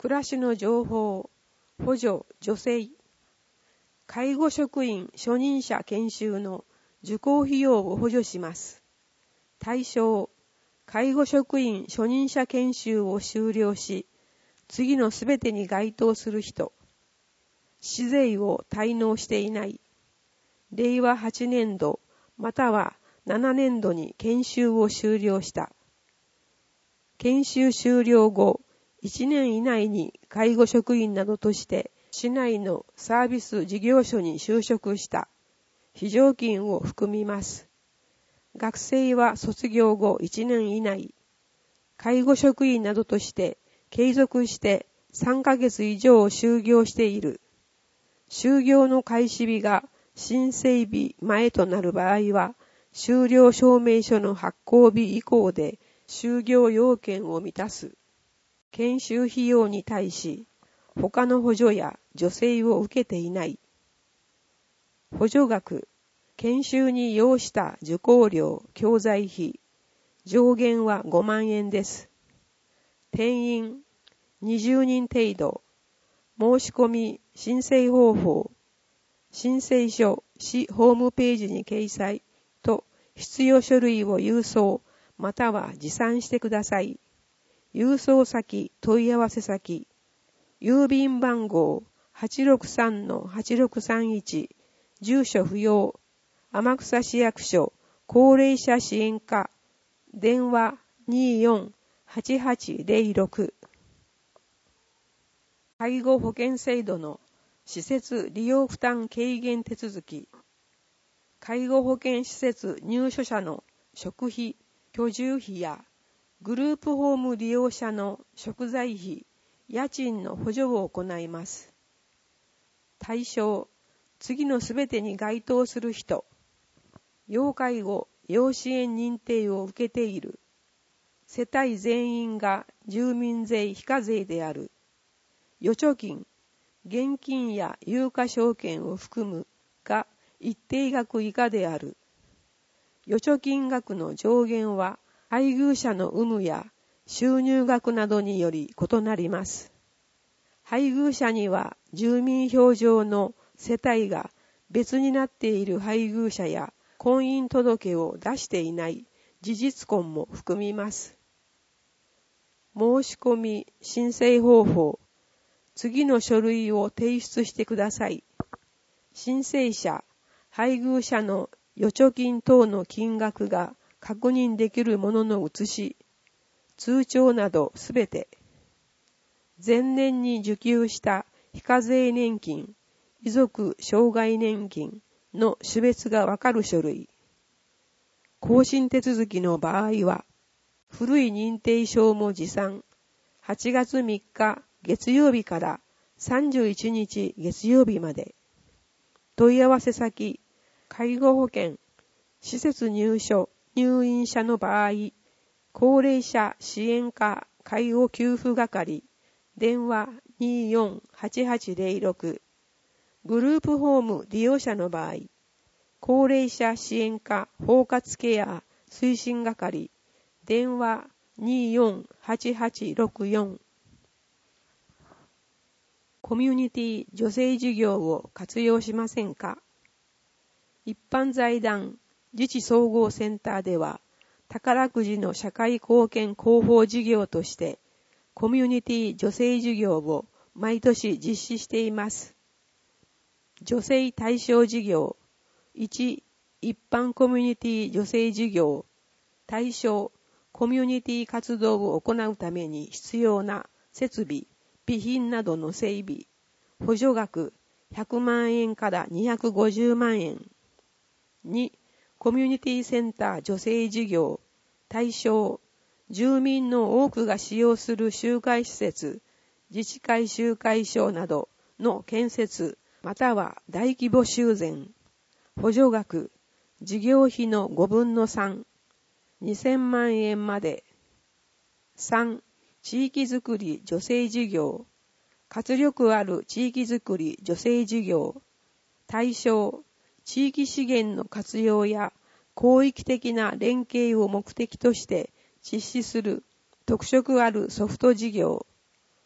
暮らしの情報、補助、助成、介護職員初任者研修の受講費用を補助します。対象、介護職員初任者研修を修了し、次のすべてに該当する人、市税を滞納していない、令和8年度または7年度に研修を修了した。研修終了後、1年以内に介護職員などとして市内のサービス事業所に就職した非常勤を含みます。学生は卒業後1年以内、介護職員などとして継続して3ヶ月以上就業している。就業の開始日が申請日前となる場合は、修了証明書の発行日以降で就業要件を満たす。研修費用に対し、他の補助や助成を受けていない。補助額、研修に要した受講料、教材費、上限は5万円です。定員、20人程度。申し込み、申請方法。申請書、市ホームページに掲載と必要書類を郵送、または持参してください。郵送先、問い合わせ先。郵便番号 863-8631、住所不要。天草市役所、高齢者支援課。電話24-8806。介護保険制度の施設利用負担軽減手続き。介護保険施設入所者の食費、居住費やグループホーム利用者の食材費、家賃の補助を行います。対象、次のすべてに該当する人。要介護、要支援認定を受けている。世帯全員が住民税非課税である。預貯金、現金や有価証券を含むが一定額以下である。預貯金額の上限は配偶者の有無や収入額などにより異なります。配偶者には住民票上の世帯が別になっている配偶者や婚姻届を出していない事実婚も含みます。申し込み、申請方法。次の書類を提出してください。申請者、配偶者の預貯金等の金額が確認できるものの写し、通帳などすべて。前年に受給した非課税年金、遺族障害年金の種別がわかる書類。更新手続きの場合は、古い認定証も持参。8月3日月曜日から31日月曜日まで。問い合わせ先、介護保険、施設入所、入院者の場合、高齢者支援課介護給付係、電話24-8806。グループホーム利用者の場合、高齢者支援課包括ケア推進係、電話24-8864。コミュニティ助成事業を活用しませんか？一般財団自治総合センターでは、宝くじの社会貢献広報事業として、コミュニティ助成事業を毎年実施しています。助成対象事業。1、一般コミュニティ助成事業。対象、コミュニティ活動を行うために必要な設備、備品などの整備。補助額100万円から250万円。2、コミュニティセンター助成事業。対象、住民の多くが使用する集会施設、自治会集会所などの建設、または大規模修繕。補助額、事業費の5分の3、2000万円まで。3、地域づくり助成事業。活力ある地域づくり助成事業。対象、地域資源の活用や広域的な連携を目的として実施する特色あるソフト事業。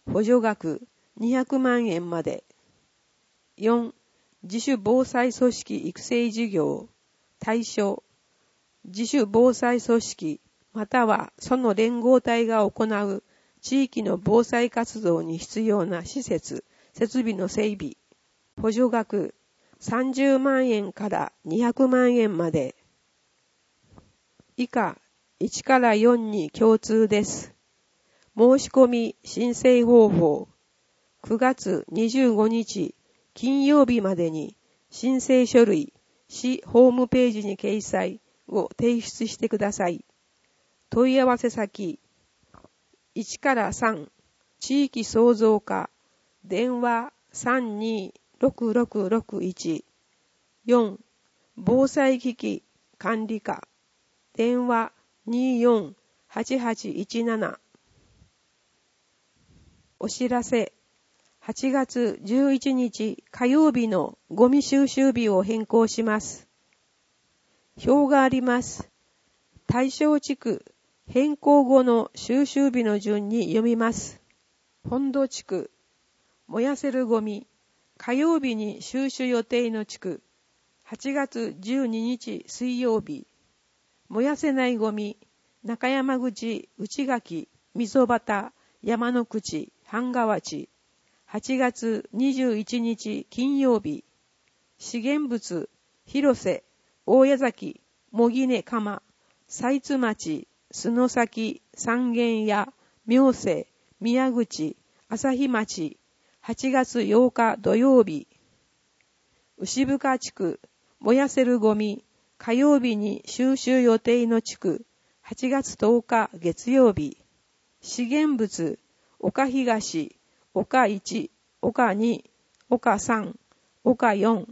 補助額200万円まで。4、自主防災組織育成事業対象、自主防災組織またはその連合体が行う地域の防災活動に必要な施設、設備の整備。補助額30万円から200万円まで。以下、1から4に共通です。申し込み申請方法。9月25日金曜日までに申請書類、市ホームページに掲載を提出してください。問い合わせ先、1から3、地域創造課、電話326661、4、防災機器管理課、電話248817。お知らせ、8月11日火曜日のゴミ収集日を変更します。表があります。対象地区、変更後の収集日の順に読みます。本土地区、燃やせるゴミ、火曜日に収集予定の地区、8月12日水曜日。燃やせないゴミ、中山口、内垣、溝端、山の口、半川地。8月21日金曜日。資源物、広瀬、大谷崎、茂木根鎌、財津町、洲崎、三軒屋、明瀬、宮口、朝日町。8月8日土曜日。牛深地区、燃やせるゴミ、火曜日に収集予定の地区、8月10日月曜日。資源物、岡東、岡1、岡2、岡3、岡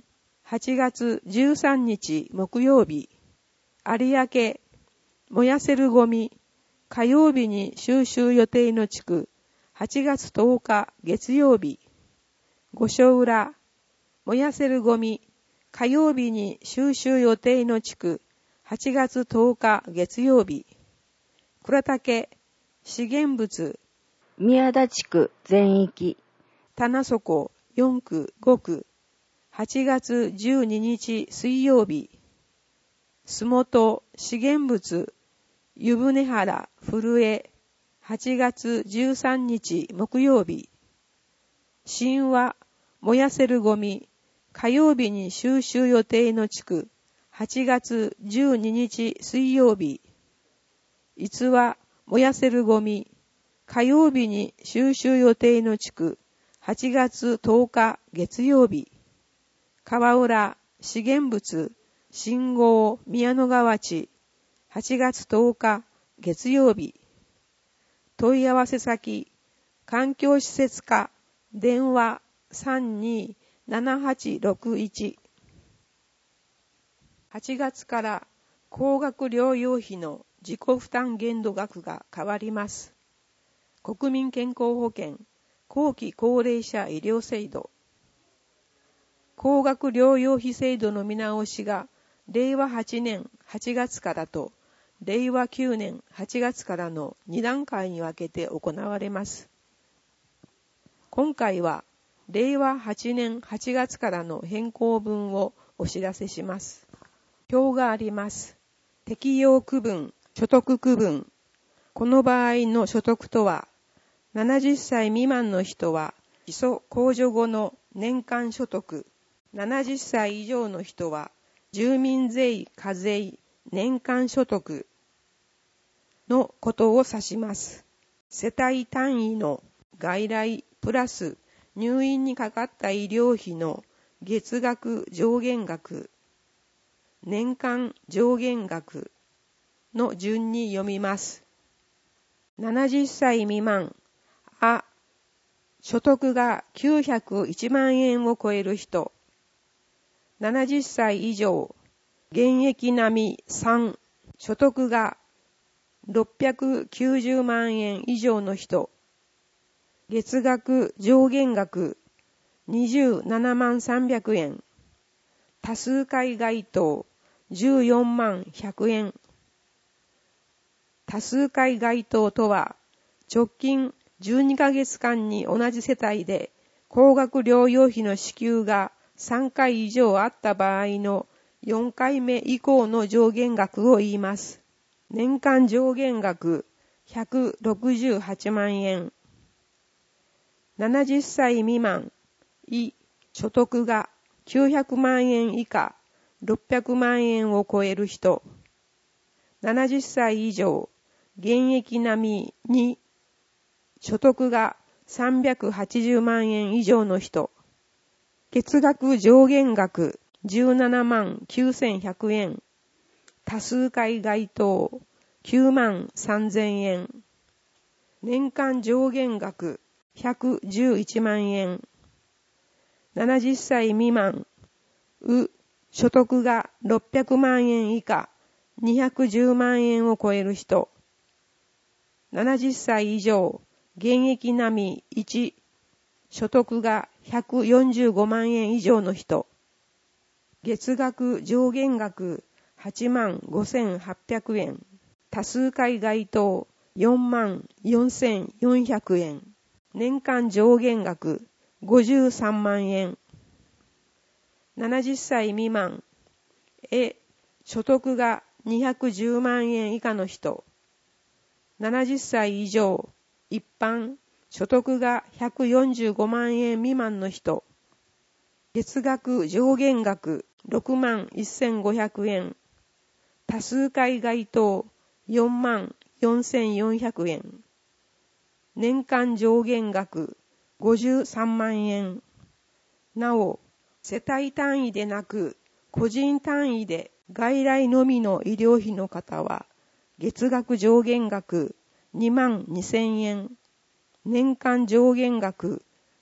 4、8月13日木曜日。有明、燃やせるゴミ、火曜日に収集予定の地区、8月10日月曜日。五所浦、燃やせるゴミ、火曜日に収集予定の地区、8月10日月曜日。倉岳、資源物、 宮田地区全域。 棚底4区5区、8月12日水曜日。洲本、資源物、湯船原、古江、8月13日木曜日。神話、燃やせるゴミ、火曜日に収集予定の地区、8月12日水曜日。逸話、燃やせるゴミ、火曜日に収集予定の地区、8月10日月曜日。川浦、資源物、信号、宮野川地、8月10日月曜日。問い合わせ先、環境施設課、電話327861。8月から高額療養費の自己負担限度額が変わります。国民健康保険後期高齢者医療制度。高額療養費制度の見直しが令和8年8月からと令和9年8月からの2段階に分けて行われます。今回は令和8年8月からの変更分をお知らせします。表があります。適用区分、所得区分。この場合の所得とは、70歳未満の人は基礎控除後の年間所得、70歳以上の人は住民税課税年間所得のことを指します。世帯単位の外来プラス入院にかかった医療費の月額上限額、年間上限額の順に読みます。70歳未満、所得が901万円を超える人。70歳以上、現役並み3、所得が690万円以上の人。月額上限額27万300円。多数回該当14万100円。多数回該当とは、直近 12ヶ月間に同じ世帯で高額療養費の支給が3回以上あった場合の4回目以降の上限額を言います。年間上限額168万円。70歳未満、所得が900万円以下、600万円を超える人。70歳以上、現役並み2、所得が380万円以上の人。月額上限額17万9100円。多数回該当9万3000円。年間上限額111万円。70歳未満、所得が600万円以下、210万円を超える人。70歳以上、現役並み1、所得が145万円以上の人。月額上限額8万5800円。多数回該当4万4400円。年間上限額53万円。70歳未満、所得が210万円以下の人。70歳以上、一般、所得が145万円未満の人。月額上限額6万1500円。多数回該当4万4400円。年間上限額53万円。なお、世帯単位でなく、個人単位で外来のみの医療費の方は、月額上限額2万2000円。年間上限額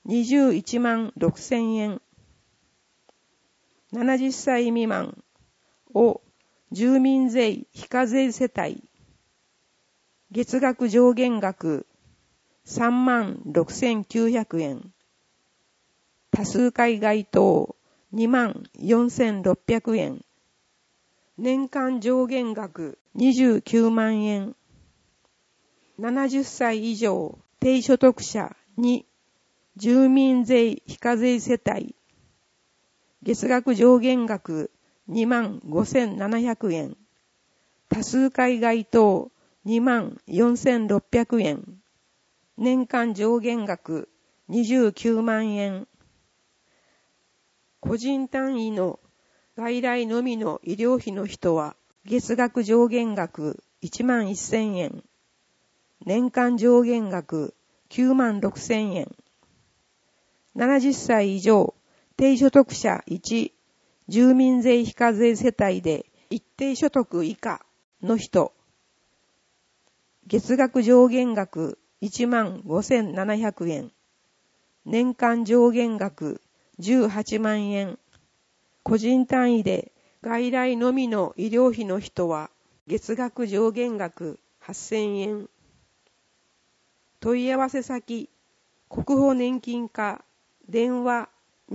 21万6000円。70歳未満を住民税非課税世帯。月額上限額3万6900円。多数回該当2万4600円。年間上限額29万円。70歳以上低所得者2、住民税非課税世帯。月額上限額2万5700円。多数回該当2万4600円。年間上限額29万円。個人単位の外来のみの医療費の人は月額上限額1万1000円。年間上限額9万6000円。70歳以上低所得者1、住民税非課税世帯で一定所得以下の人。月額上限額1万5700円。年間上限額18万円。個人単位で外来のみの医療費の人は月額上限額8000円。問い合わせ先、国保年金課、電話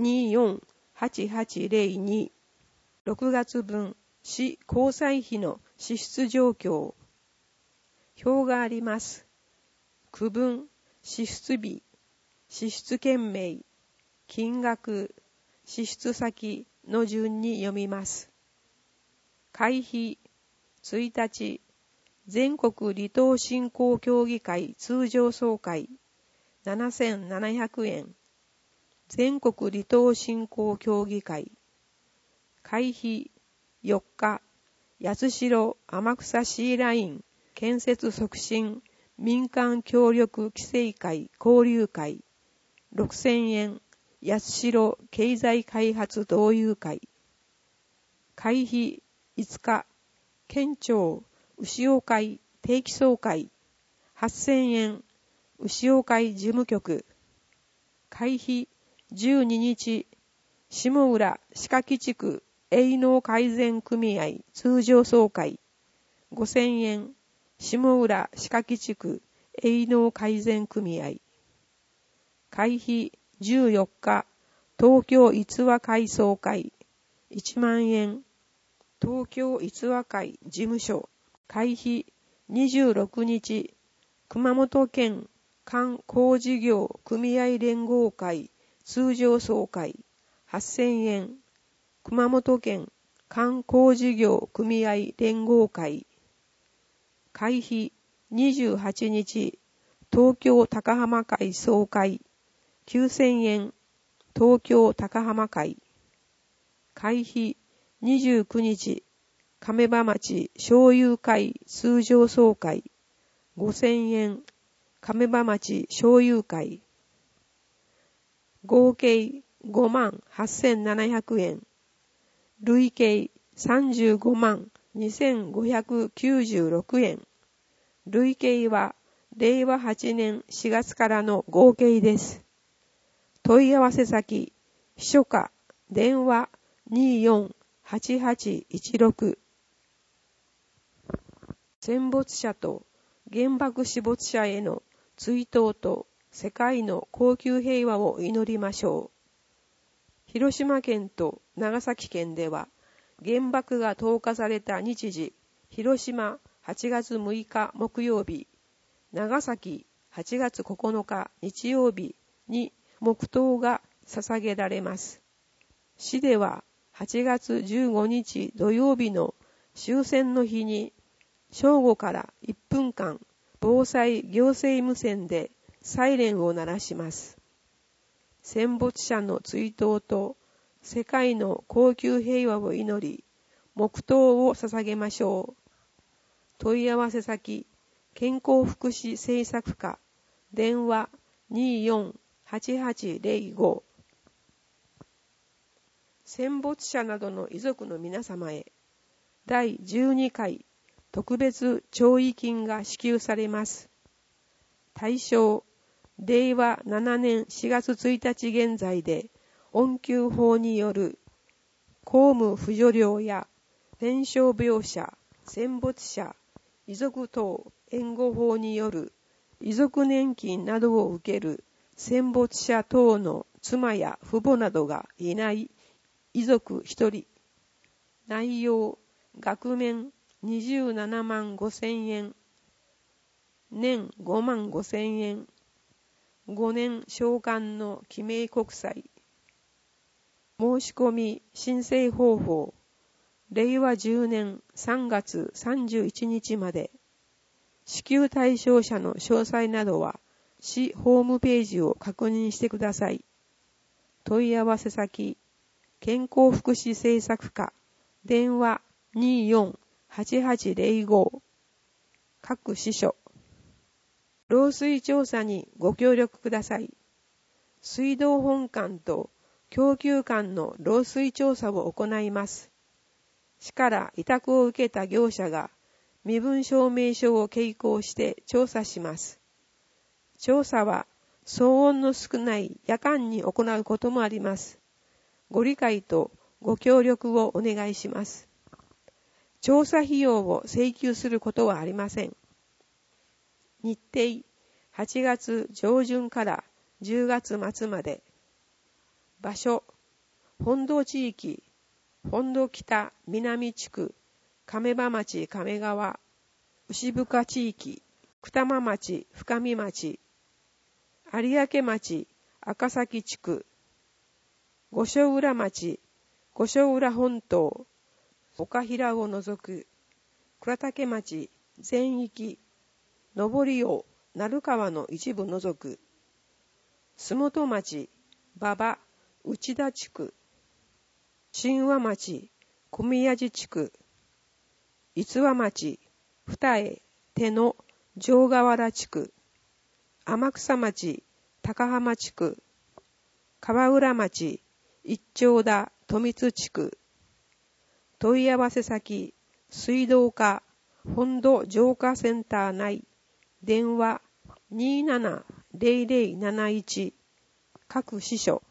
248802。6月分、市交際費の支出状況。表があります。区分、支出日、支出件名、金額、支出先の順に読みます。会費、1日、全国離島振興協議会通常総会、7700円。全国離島振興協議会。会費、4日、八代天草シーライン建設促進民間協力規制会交流会、6000円。八代経済開発同友会。会費、5日、県庁牛尾会定期総会、8000円。牛尾会事務局。会費、12日、下浦歯科基地区営農改善組合通常総会、5000円。下浦歯科基地区営農改善組合。会費、14日、東京逸話会総会、1万円。東京逸話会事務所。会費、26日、熊本県観光事業組合連合会通常総会8000円。熊本県観光事業組合連合会会費28日東京高浜会総会9000円。東京高浜会会費29日亀場町商友会通常総会5000円。亀場町商友会合計58,700円。累計352,2596円。累計は令和8年4月からの合計です。問い合わせ先、秘書課、電話248816。戦没者と原爆死没者への追悼と世界の恒久平和を祈りましょう。広島県と長崎県では原爆が投下された日時、広島8月6日木曜日、長崎8月9日日曜日に黙祷が捧げられます。市では8月15日土曜日の終戦の日に正午から1分間防災行政無線でサイレンを鳴らします。戦没者の追悼と世界の恒久平和を祈り、黙祷を捧げましょう。問い合わせ先、健康福祉政策課、電話248805。戦没者などの遺族の皆様へ、第12回特別弔慰金が支給されます。対象、令和7年4月1日現在で、恩給法による公務扶助料や戦傷病者、戦没者、遺族等援護法による遺族年金などを受ける戦没者等の妻や父母などがいない遺族1人。内容、額面27万5,000円。年5万5,000円。5年償還の記名国債。申し込み申請方法。令和10年3月31日まで。支給対象者の詳細などは市ホームページを確認してください。問い合わせ先、健康福祉政策課、電話248805。各支所。漏水調査にご協力ください。水道本管と供給管の漏水調査を行います。市から委託を受けた業者が身分証明書を携行して調査します。調査は騒音の少ない夜間に行うこともあります。ご理解とご協力をお願いします。調査費用を請求することはありません。日程、8月上旬から10月末まで。場所、本土地域、本土北南地区、亀場町亀川、牛深地域、二間町深見町、有明町赤崎地区、五所浦町五所浦本島、岡平を除く、倉岳町全域、上り尾鳴川の一部除く、洲本町馬場内田地区、新和町小宮地地区、逸話町二重手野城河原地区、天草町高浜地区、川浦町一丁田富津地区。問い合わせ先、水道課本土浄化センター内、電話270071。各支所。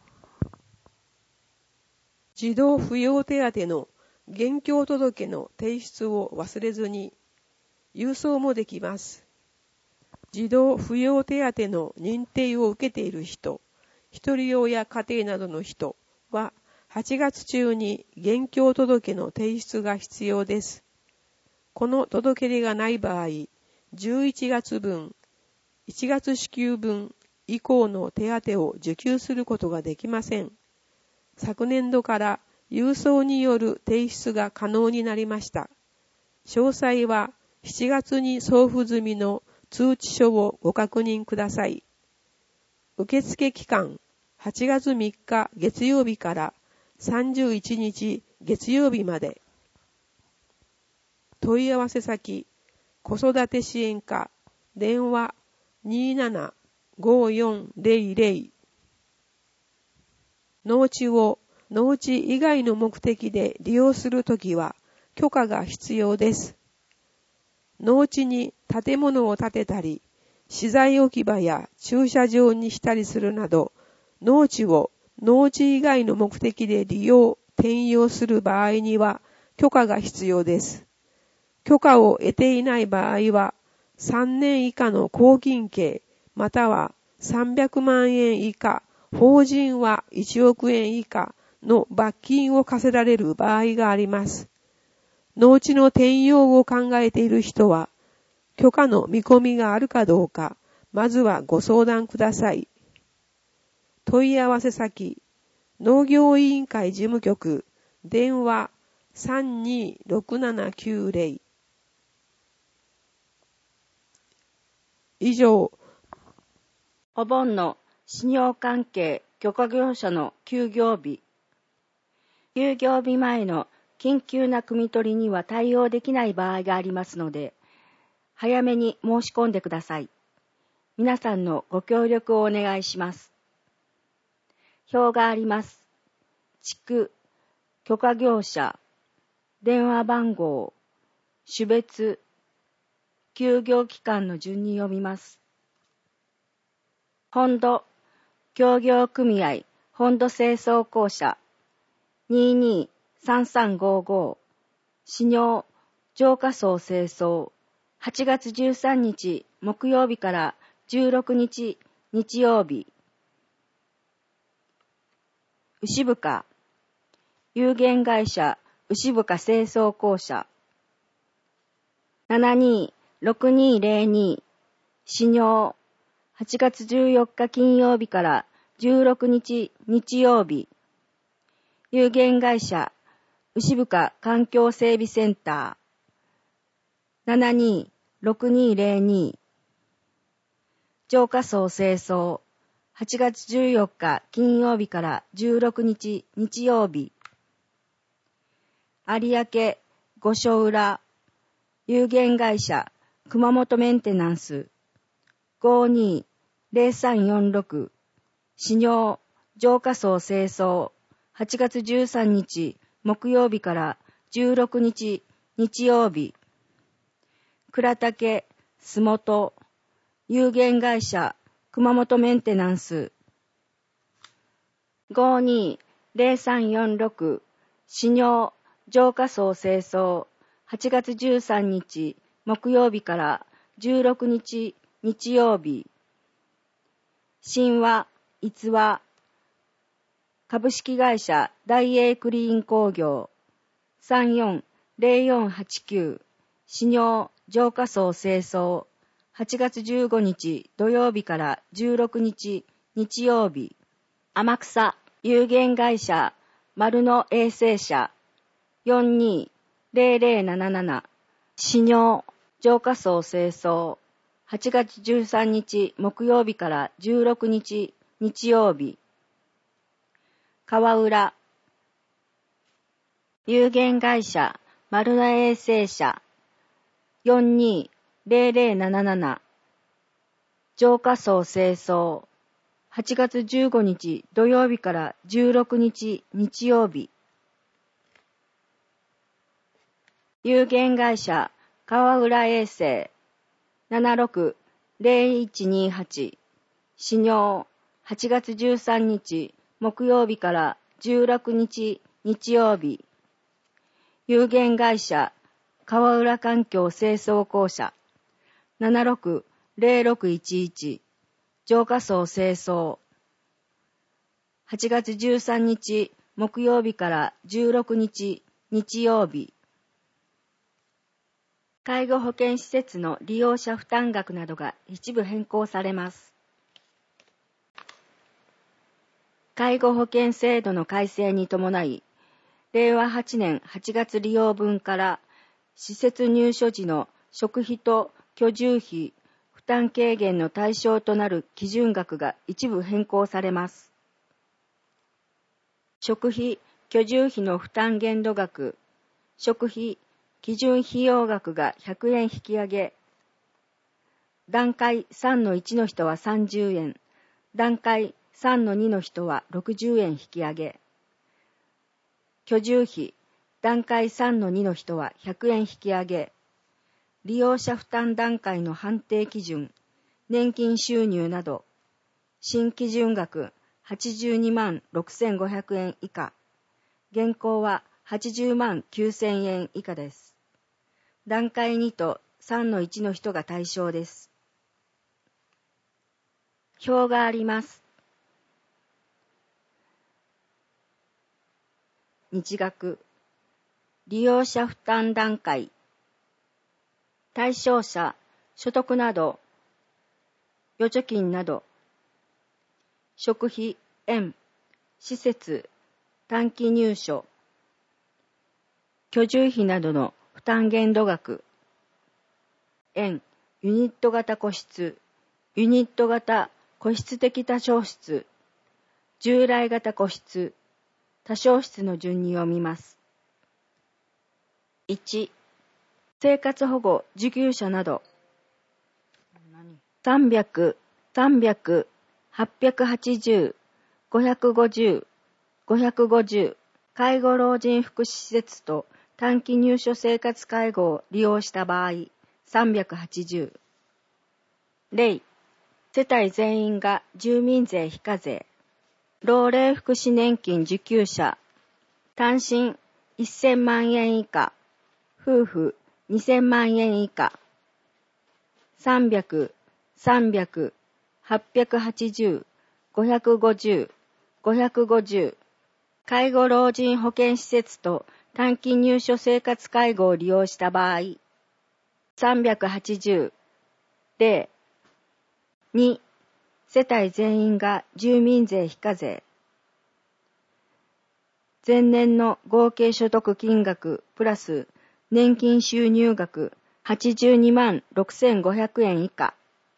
児童扶養手当の現況届の提出を忘れずに、郵送もできます。児童扶養手当の認定を受けている人、一人親家庭などの人は、8月中に現況届の提出が必要です。この届け出がない場合、11月分、 1月支給分以降の手当を受給することができません。昨年度から郵送による提出が可能になりました。詳細は7月に送付済みの通知書をご確認ください。受付期間8月3日月曜日から31日月曜日まで。問い合わせ先、子育て支援課、電話 27-5400。農地を農地以外の目的で利用するときは許可が必要です。農地に建物を建てたり、資材置き場や駐車場にしたりするなど、農地を農地以外の目的で利用、転用する場合には許可が必要です。許可を得ていない場合は、3年以下の拘禁刑、または300万円以下、法人は1億円以下の罰金を課せられる場合があります。農地の転用を考えている人は、許可の見込みがあるかどうか、まずはご相談ください。問い合わせ先、農業委員会事務局、電話 326790。以上、 お盆の信用関係許可業者の休業日。休業日前の緊急な汲み取りには対応できない場合がありますので、早めに申し込んでください。皆さんのご協力をお願いします。表があります。地区、許可業者、電話番号、種別、休業期間の順に読みます。本土、協業組合、本土清掃公社、223355、始尿、浄化槽清掃、8月13日木曜日から16日日曜日。牛深、有限会社、牛深清掃公社、726202、始尿、8月14日金曜日から16日日曜日。有限会社、牛深環境整備センター、726202。浄化槽清掃、8月14日金曜日から16日日曜日。有明五所浦、有限会社、熊本メンテナンス、520346。始尿、浄化槽清掃、8月13日木曜日から16日日曜日。倉岳、洲本、有限会社、熊本メンテナンス、520346。始尿、浄化槽清掃、8月13日木曜日から16日日曜日。神話、逸話、株式会社大英クリーン工業、340489。始尿、浄化槽清掃、8月15日土曜日から16日日曜日。天草、有限会社、丸野衛生社、420077。始尿、浄化槽清掃、8月13日木曜日から16日日曜日。川浦、有限会社、丸野衛生社、420077。浄化槽清掃、8月15日土曜日から16日日曜日。有限会社、川浦衛生、760128。始尿、8月13日木曜日から16日日曜日。有限会社、川浦環境清掃公社、760611。浄化槽清掃、8月13日木曜日から16日日曜日。 介護保険施設の利用者負担額などが一部変更されます。介護保険制度の改正に伴い、令和8年8月利用分から施設入所時の食費と居住費負担軽減の対象となる基準額が一部変更されます。食費・居住費の負担限度額、食費・基準費用額が100円引き上げ、段階 3-1 の人は30円、段階 3-2 の人は60円引き上げ、居住費、段階 3-2 の人は100円引き上げ、利用者負担段階の判定基準、年金収入など、新基準額82万6500円以下、現行は80万9000円以下です。段階2と 3-1 の人が対象です。表があります。日額、利用者負担段階、対象者、所得など、預貯金など、食費、園、施設、短期入所、居住費などの負担限度額、園、ユニット型個室、ユニット型個室的多床室、従来型個室、多床室の順に読みます。1、生活保護受給者など、300、300、880、550、550、介護老人福祉施設と短期入所生活介護を利用した場合、380。例、世帯全員が住民税非課税。老齢福祉年金受給者、単身1000万円以下、夫婦2000万円以下。300、300、880、550、550。介護老人保健施設と短期入所生活介護を利用した場合、380。例、2、世帯全員が住民税非課税。前年の合計所得金額プラス年金収入額82万6500円以下。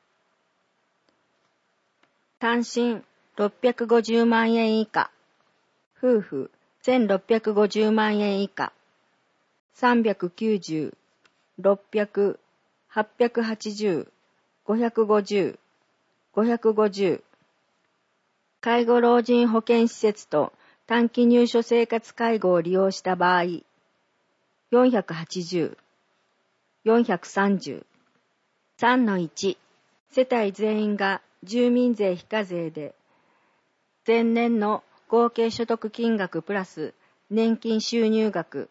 単身650万円以下。夫婦1650万円以下。390、600、880、550、550。介護老人保健施設と短期入所生活介護を利用した場合、480、430。3-1、世帯全員が住民税非課税で、前年の合計所得金額プラス年金収入額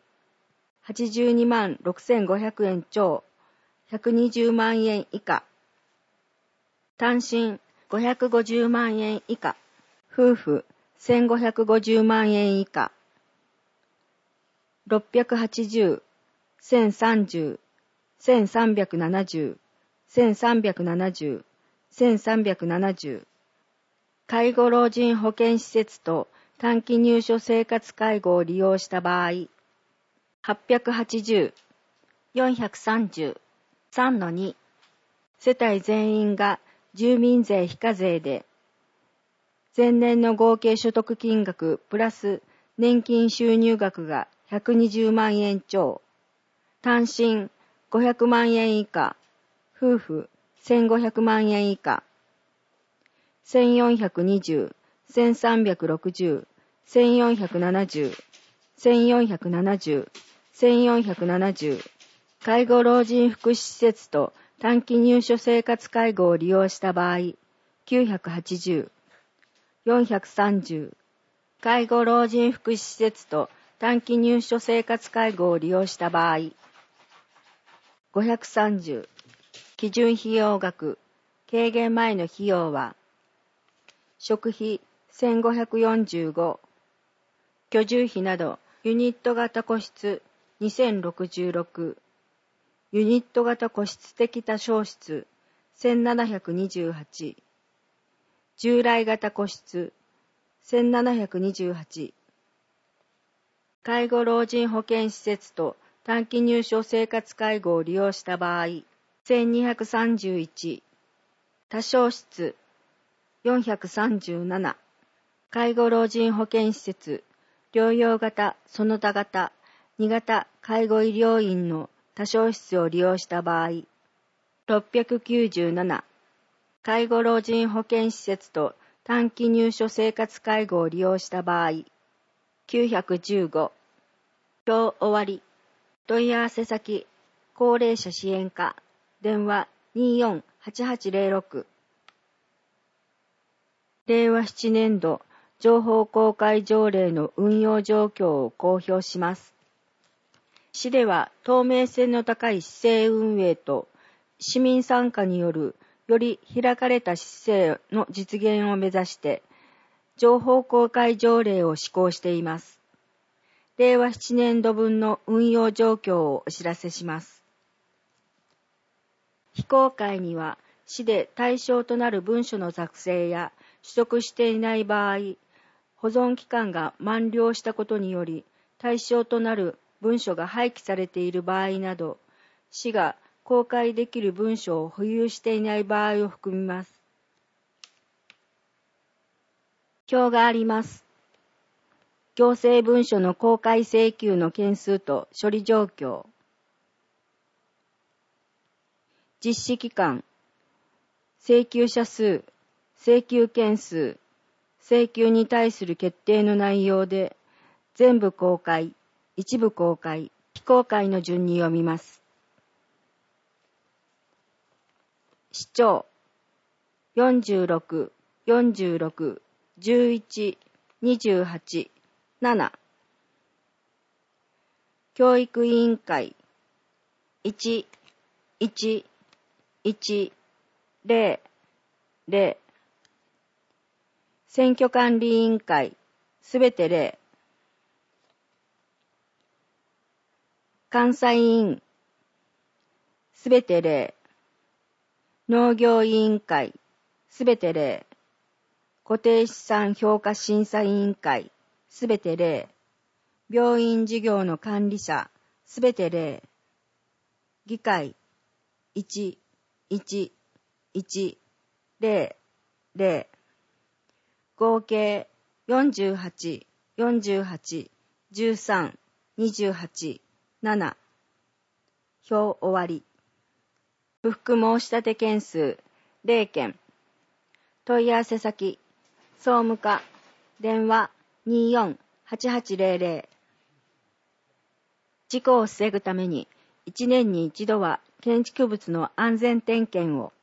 82万6500円超120万円以下。単身550万円以下。夫婦1550万円以下。680、1030、1370、1370、1370。介護老人保健施設と短期入所生活介護を利用した場合、880、430、3-2。世帯全員が住民税非課税で、前年の合計所得金額プラス年金収入額が120万円超。単身500万円以下。夫婦1500万円以下。1420、1360、1470、1470、1470。介護老人福祉施設と短期入所生活介護を利用した場合、980、430。介護老人福祉施設と短期入所生活介護を利用した場合、530。基準費用額、軽減前の費用は、食費1545、居住費などユニット型個室2066、 ユニット型個室的多床室1728、従来型個室1728、介護老人保健施設と短期入所生活介護を利用した場合、1231、多床室437、介護老人保健施設、療養型、その他型、2型介護医療院の多床室を利用した場合、697、介護老人保健施設と短期入所生活介護を利用した場合、915、今日終わり。問い合わせ先、高齢者支援課、電話248806。令和7年度情報公開条例の運用状況を公表します。市では透明性の高い市政運営と市民参加によるより開かれた市政の実現を目指して情報公開条例を施行しています。令和7年度分の運用状況をお知らせします。非公開には市で対象となる文書の作成や取得していない場合、保存期間が満了したことにより対象となる文書が廃棄されている場合など、市が公開できる文書を保有していない場合を含みます。表があります。行政文書の公開請求の件数と処理状況。実施期間、請求者数、請求件数、請求に対する決定の内容で、全部公開、一部公開、非公開の順に読みます。市長、46、46、11、28、7。教育委員会、1、1、1、0、0。選挙管理委員会、すべて0。監査委員、すべて0。農業委員会、すべて0。固定資産評価審査委員会、すべて0。病院事業の管理者、すべて0。議会、1、1、1、0、0。合計、48、48、13、28、7。表終わり。不服申立件数、0件。問い合わせ先、総務課、電話248800。事故を防ぐために、1年に1度は建築物の安全点検を。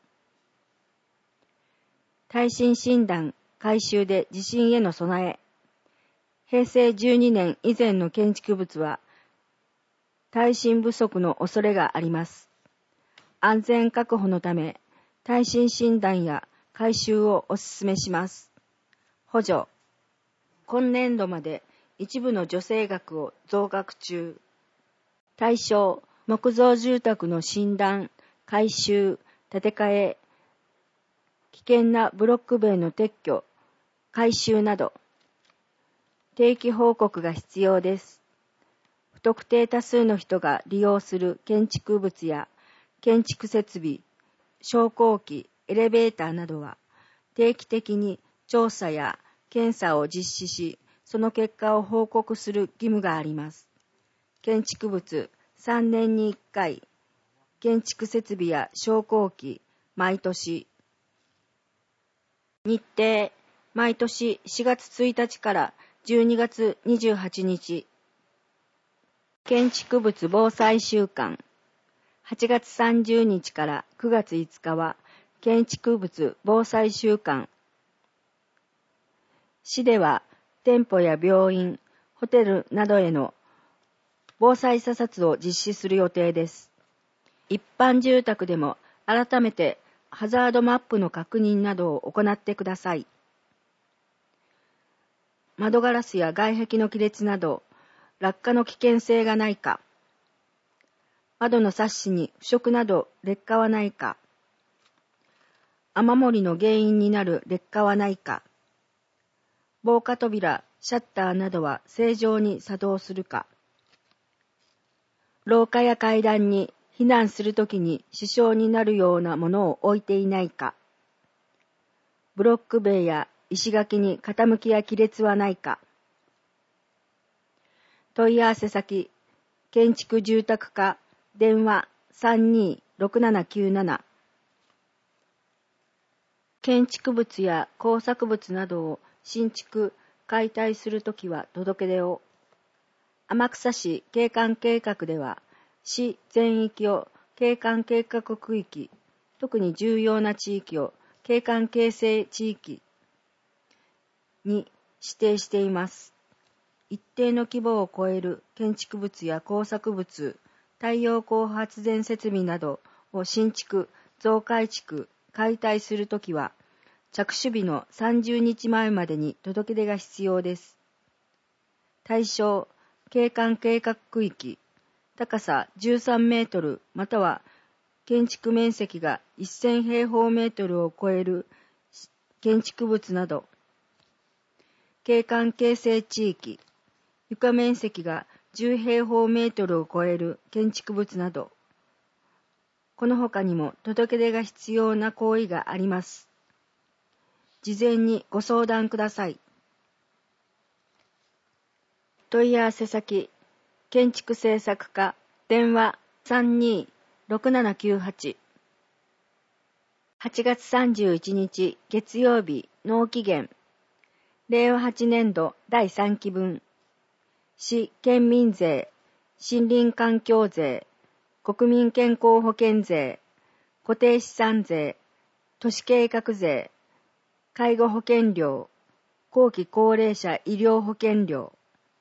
耐震診断、改修で地震への備え。平成12年以前の建築物は、耐震不足の恐れがあります。安全確保のため、耐震診断や改修をお勧めします。補助。今年度まで一部の助成額を増額中。対象、木造住宅の診断、改修、建て替え、危険なブロック塀の撤去、改修など。定期報告が必要です。不特定多数の人が利用する建築物や建築設備、昇降機、エレベーターなどは定期的に調査や検査を実施し、その結果を報告する義務があります。建築物3年に1回、建築設備や昇降機、毎年。日程、毎年4月1日から12月28日。建築物防災週間。8月30日から9月5日は建築物防災週間。市では店舗や病院、ホテルなどへの防災査察を実施する予定です。一般住宅でも改めてハザードマップの確認などを行ってください。窓ガラスや外壁の亀裂など落下の危険性がないか、 窓のサッシに腐食など劣化はないか。雨漏りの原因になる劣化はないか。防火扉、シャッターなどは正常に作動するか。廊下や階段に避難するときに支障になるようなものを置いていないか。ブロック塀や石垣に傾きや亀裂はないか。問い合わせ先、建築住宅課、電話326797。建築物や工作物などを新築、解体するときは届け出を。天草市景観計画では、市全域を景観計画区域、特に重要な地域を景観形成地域に指定しています。一定の規模を超える建築物や工作物、太陽光発電設備などを新築、増改築、解体するときは、着手日の30日前までに届け出が必要です。対象、景観計画区域、高さ13メートルまたは建築面積が1000平方メートルを超える建築物など、景観形成地域、床面積が10平方メートルを超える建築物など、この他にも届け出が必要な行為があります。事前にご相談ください。問い合わせ先、建築制作課、電話326798。8月31日月曜日納期限。令和8年度第3期分。市県民税、森林環境税、国民健康保険税、固定資産税、都市計画税、介護保険料、後期高齢者医療保険料。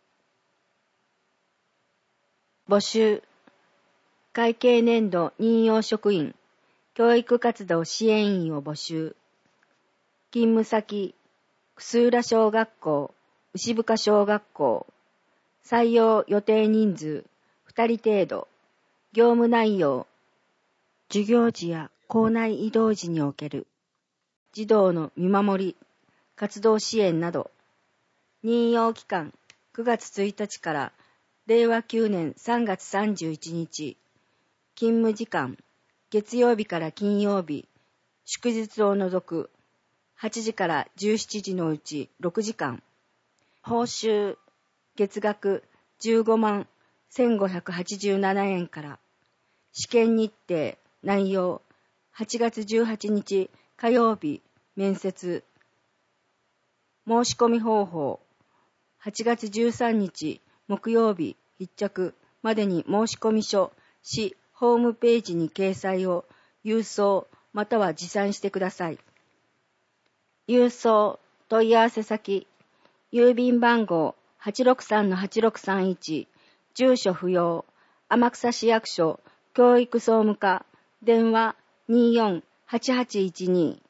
募集。会計年度任用職員、教育活動支援員を募集。勤務先、楠浦小学校、牛深小学校。採用予定人数、2人程度。業務内容、授業時や校内移動時における児童の見守り、活動支援など。任用期間、9月1日から令和9年3月31日。勤務時間、月曜日から金曜日、祝日を除く8時から17時のうち6時間。報酬、月額15万1587円から。試験日程、内容、8月18日火曜日、面接。申し込み方法、8月13日木曜日必着までに申し込み書、市ホームページに掲載を郵送または持参してください。郵送問い合わせ先、郵便番号 863-8631、住所不要、天草市役所教育総務課、電話248812。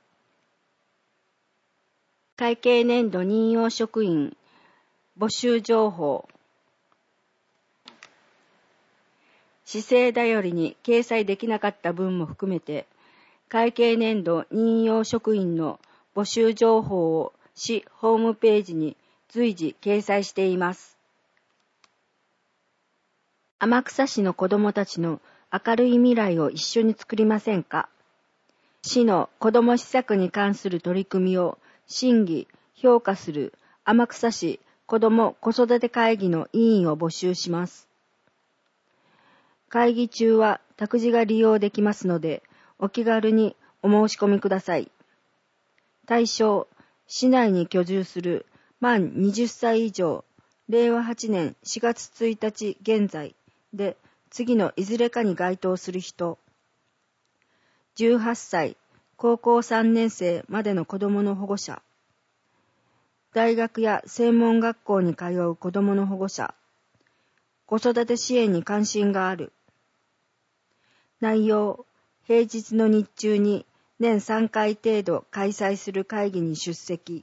会計年度任用職員募集情報。市政だよりに掲載できなかった分も含めて、会計年度任用職員の募集情報を市ホームページに随時掲載しています。天草市の子どもたちの明るい未来を一緒に作りませんか？市の子ども施策に関する取り組みを審議、評価する天草市子ども子育て会議の委員を募集します。会議中は託児が利用できますので、お気軽にお申し込みください。対象、市内に居住する満20歳以上、令和8年4月1日現在で、次のいずれかに該当する人。18歳、高校3年生までの子どもの保護者。大学や専門学校に通う子どもの保護者。子育て支援に関心がある。内容、平日の日中に年3回程度開催する会議に出席。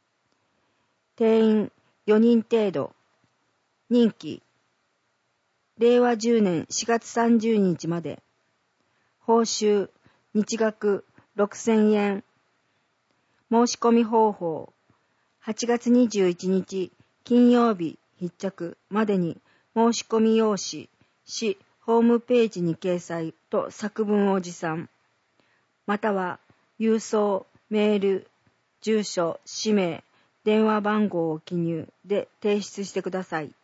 定員4人程度。任期令和10年4月30日まで。報酬、日額6000円。申し込み方法、8月21日金曜日必着までに申し込み用紙、市ホームページに掲載と作文を持参。または、郵送、メール、住所、氏名、電話番号を記入で提出してください。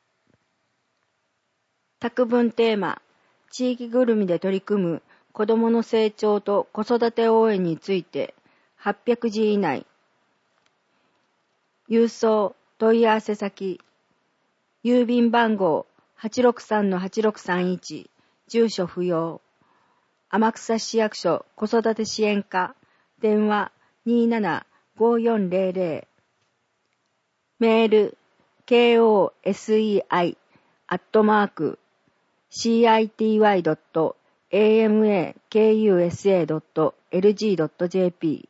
作文テーマ、地域ぐるみで取り組む子どもの成長と子育て応援について800字以内。郵送問い合わせ先、郵便番号 863-8631、住所不要。天草市役所子育て支援課、電話275400。メール、kosei@amakusa.lg.jp。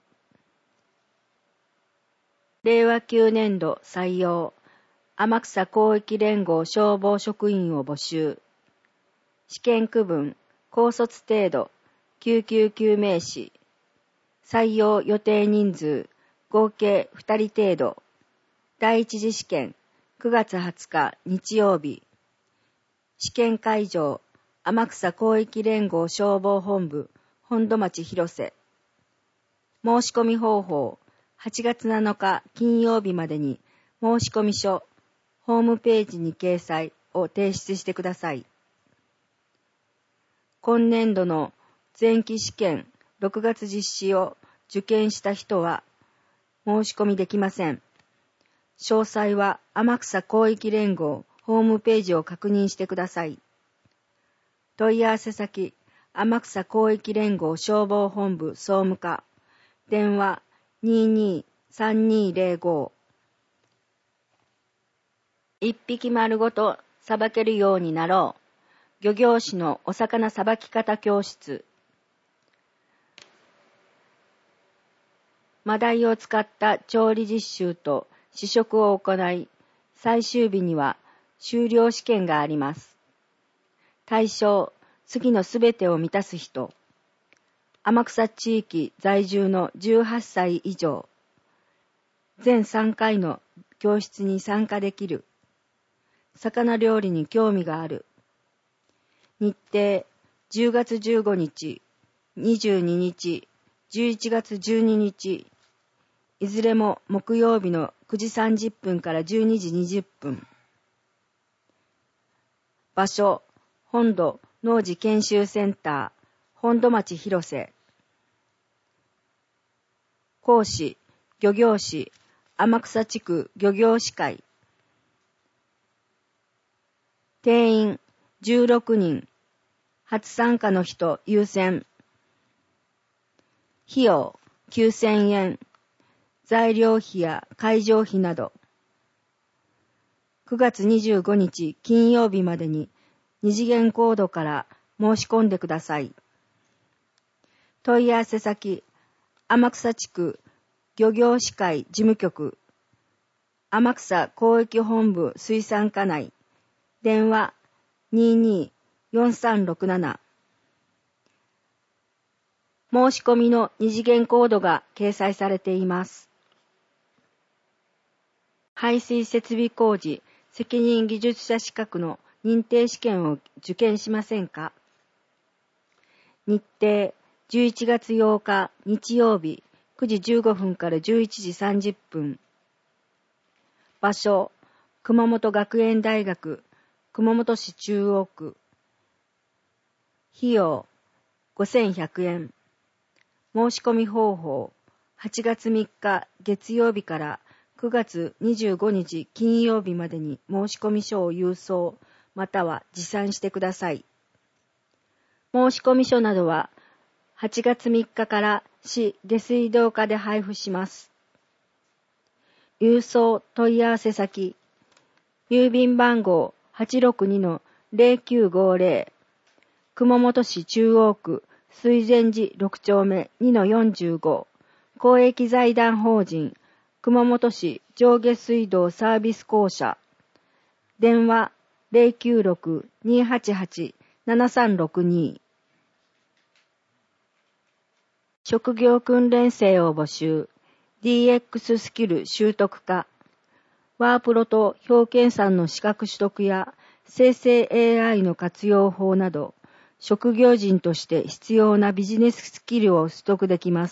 令和9年度採用、天草広域連合消防職員を募集。試験区分、高卒程度、救急救命士。採用予定人数、合計2人程度。第一次試験、9月20日日曜日。試験会場、天草広域連合消防本部、本土町広瀬。申し込み方法、8月7日金曜日までに申込書、ホームページに掲載を提出してください。今年度の前期試験6月実施を受験した人は申し込みできません。詳細は天草広域連合ホームページを確認してください。問い合わせ先、天草広域連合消防本部総務課、電話223205。一匹丸ごとさばけるようになろう。漁業士のお魚さばき方教室。マダイを使った調理実習と試食を行い、最終日には修了試験があります。対象、次のすべてを満たす人。天草地域在住の18歳以上。全3回の教室に参加できる。魚料理に興味がある。日程、10月15日、22日、11月12日。いずれも木曜日の9時30分から12時20分。場所、本土農事研修センター、本土町広瀬。講師、漁業士、天草地区漁業士会。定員16人。初参加の人優先。費用9000円。材料費や会場費など。9月25日金曜日までに2次元コードから申し込んでください。問い合わせ先、天草地区漁業士会事務局、天草広域本部水産課内、電話224367。申し込みの2次元コードが掲載されています。排水設備工事責任技術者資格の認定試験を受験しませんか？日程、11月8日日曜日9時15分から11時30分。場所、熊本学園大学熊本市中央区。費用5100円。申し込み方法、8月3日月曜日から9月25日金曜日までに申し込み書を郵送または持参してください。申し込み書などは8月3日から市下水道課で配布します。郵送問い合わせ先、郵便番号 862-0950 熊本市中央区水前寺6丁目 2-45 公益財団法人熊本市上下水道サービス公社。電話 096-288-7362。職業訓練生を募集。DX スキル習得化。ワープロと表計算の資格取得や生成 AI の活用法など、職業人として必要なビジネススキルを取得できます。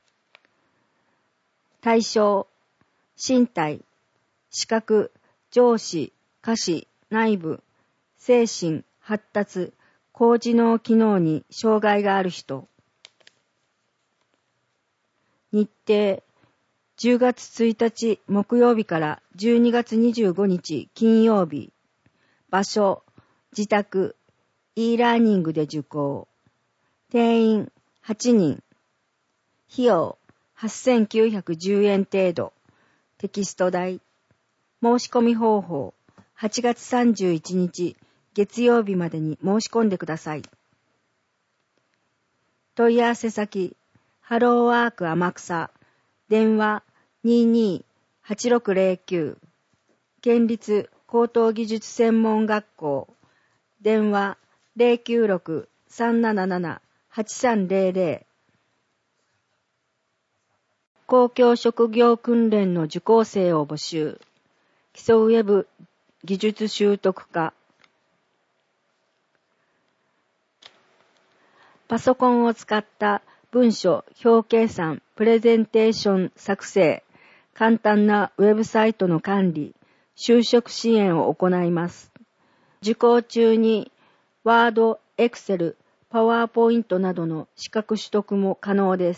対象、身体、視覚、上司、下肢、内部、精神、発達、高知能機能に障害がある人。日程、10月1日木曜日から12月25日金曜日。場所、自宅、e ラーニングで受講。定員8人。費用8910円程度。テキスト代。申し込み方法。8月31日月曜日までに申し込んでください。問い合わせ先。ハローワーク天草。電話22-8609。県立高等技術専門学校。電話096-377-8300。公共職業訓練の受講生を募集。基礎ウェブ技術習得化。パソコンを使った文書、表計算、プレゼンテーション作成、簡単なウェブサイトの管理、就職支援を行います。受講中にワード、エクセル、パワーポイントなどの資格取得も可能です。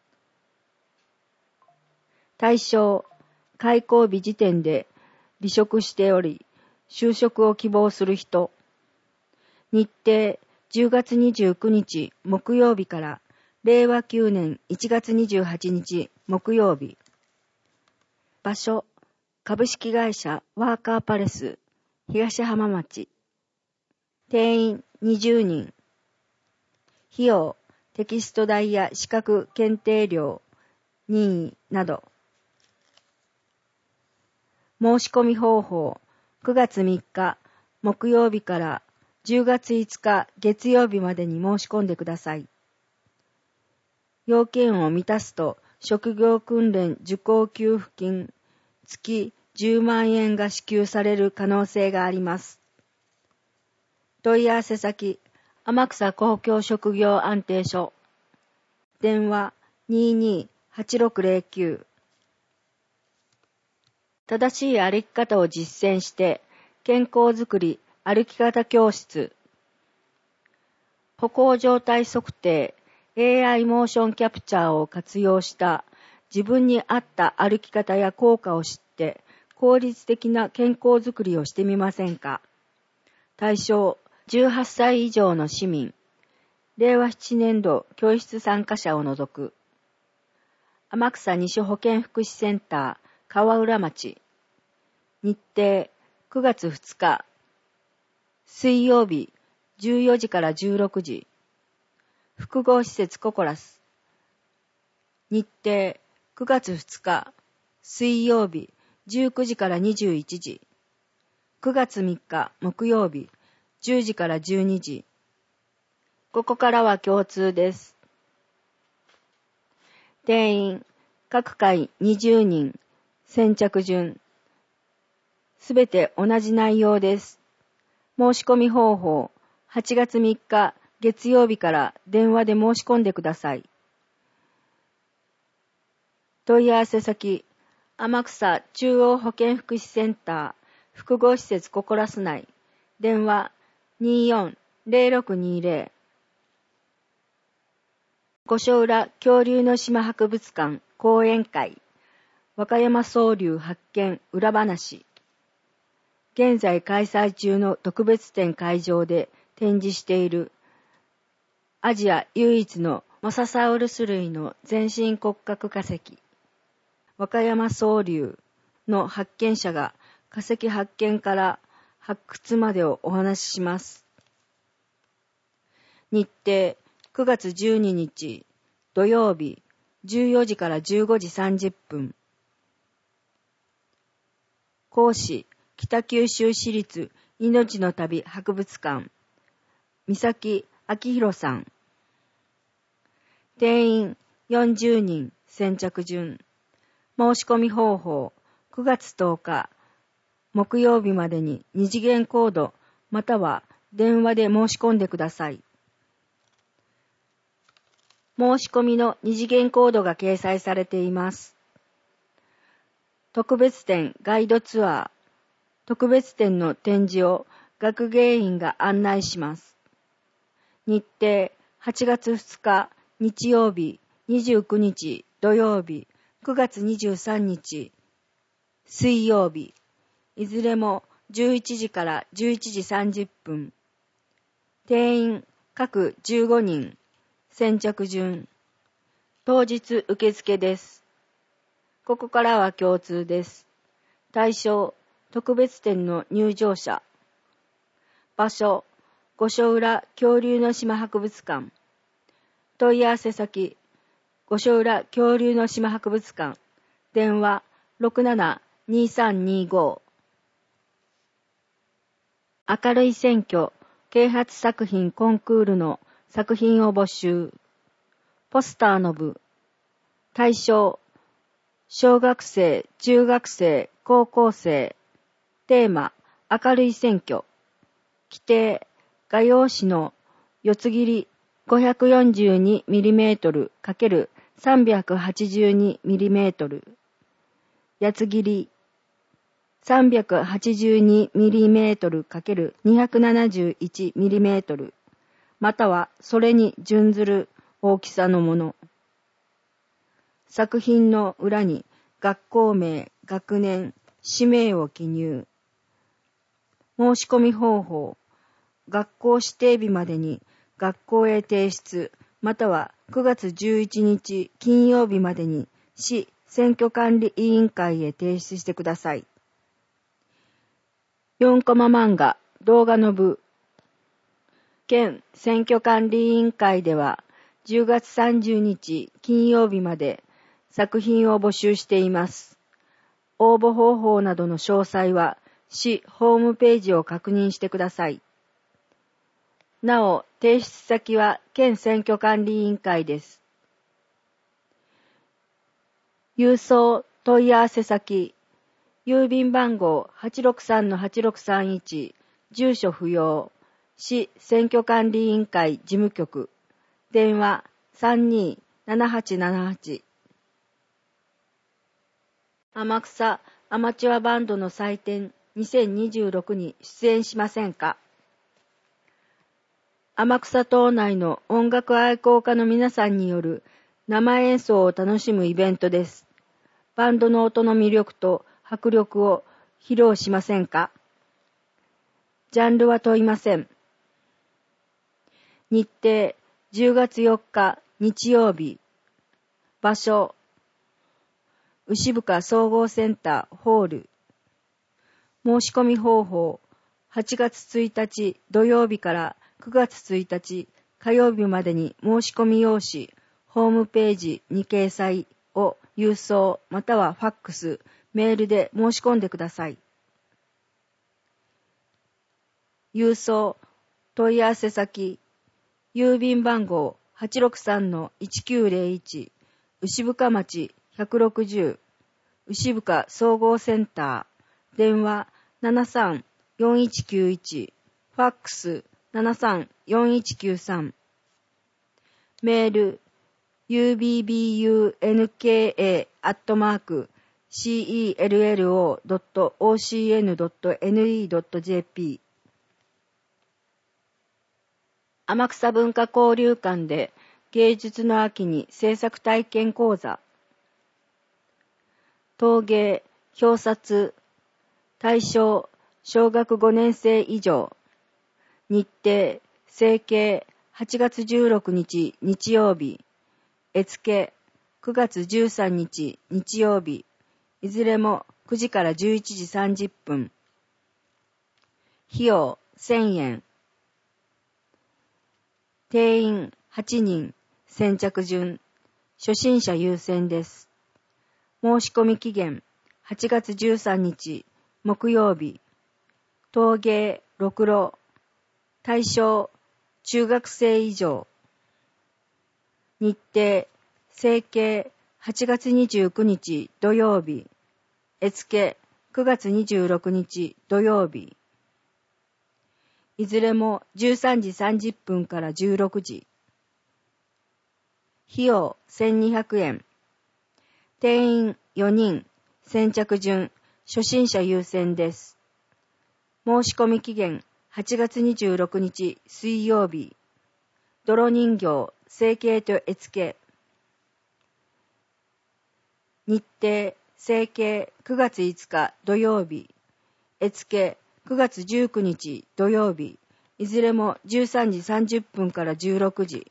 対象、開講日時点で離職しており、就職を希望する人。日程、10月29日木曜日から令和9年1月28日木曜日。場所、株式会社ワーカーパレス、東浜町。定員20人。費用、テキスト代や資格検定料、任意など。申し込み方法、9月3日木曜日から10月5日月曜日までに申し込んでください。要件を満たすと、職業訓練受講給付金、月10万円が支給される可能性があります。問い合わせ先、天草公共職業安定所。電話22-8609。正しい歩き方を実践して、健康づくり歩き方教室。歩行状態測定、AI モーションキャプチャーを活用した自分に合った歩き方や効果を知って効率的な健康づくりをしてみませんか。対象、18歳以上の市民。令和7年度教室参加者を除く。天草西保健福祉センター、川浦町。日程、9月2日。水曜日、14時から16時。複合施設ココラス。日程、9月2日。水曜日、19時から21時。9月3日、木曜日、10時から12時。ここからは共通です。定員、各回20人、先着順。すべて同じ内容です。申し込み方法、8月3日月曜日から電話で申し込んでください。問い合わせ先、天草中央保健福祉センター、複合施設ココラス内。電話24-0620。五所浦恐竜の島博物館講演会。和歌山総流発見裏話。現在開催中の特別展会場で展示しているアジア唯一のモササウルス類の全身骨格化石。和歌山総流の発見者が化石発見から発掘までをお話しします。日程9月12日土曜日14時から15時30分。講師、北九州市立命の旅博物館、三崎明弘さん。定員40人、先着順。申し込み方法、9月10日、木曜日までに2次元コード、または電話で申し込んでください。申し込みの2次元コードが掲載されています。特別展ガイドツアー、特別展の展示を学芸員が案内します。日程8月2日日曜日、29日土曜日、9月23日水曜日、いずれも11時から11時30分。定員各15人、先着順。当日受付です。ここからは共通です。対象、特別展の入場者。場所、五所浦恐竜の島博物館。問い合わせ先、五所浦恐竜の島博物館。電話672325。明るい選挙、啓発作品コンクールの作品を募集。ポスターの部。対象、小学生、中学生、高校生。テーマ、明るい選挙。規定、画用紙の四つ切り 542mm×382mm。八つ切り 382mm×271mm。またはそれに準ずる大きさのもの。作品の裏に学校名、学年、氏名を記入。申し込み方法、学校指定日までに学校へ提出、または9月11日金曜日までに市選挙管理委員会へ提出してください。4コマ漫画、動画の部。県選挙管理委員会では10月30日金曜日まで作品を募集しています。応募方法などの詳細は市ホームページを確認してください。なお、提出先は県選挙管理委員会です。郵送問い合わせ先、郵便番号 863-8631、住所不要、市選挙管理委員会事務局、電話327878。天草アマチュアバンドの祭典2026に出演しませんか？天草島内の音楽愛好家の皆さんによる生演奏を楽しむイベントです。バンドの音の魅力と迫力を披露しませんか？ジャンルは問いません。日程10月4日日曜日。場所牛深総合センターホール。申し込み方法、8月1日土曜日から9月1日火曜日までに申し込み用紙、ホームページに掲載を郵送またはファックス、メールで申し込んでください。郵送、問い合わせ先、郵便番号 863-1901、牛深町160、牛深総合センター、電話73-4191、ファックス73-4193、メール、ubunka@cello.ocn.ne.jp。 天草文化交流館で芸術の秋に制作体験講座。陶芸、表札、対象、小学5年生以上。日程、成形、8月16日日曜日。絵付け、9月13日日曜日。いずれも9時から11時30分。費用1000円。定員8人、先着順。初心者優先です。申し込み期限8月13日木曜日。陶芸、 ろくろ。対象、中学生以上。日程、整形、8月29日土曜日。絵付け、9月26日土曜日。いずれも13時30分から16時。費用1200円。定員4人。先着順、初心者優先です。申し込み期限8月26日水曜日。泥人形、整形と絵付け。日程、整形9月5日土曜日。絵付け9月19日土曜日。いずれも13時30分から16時。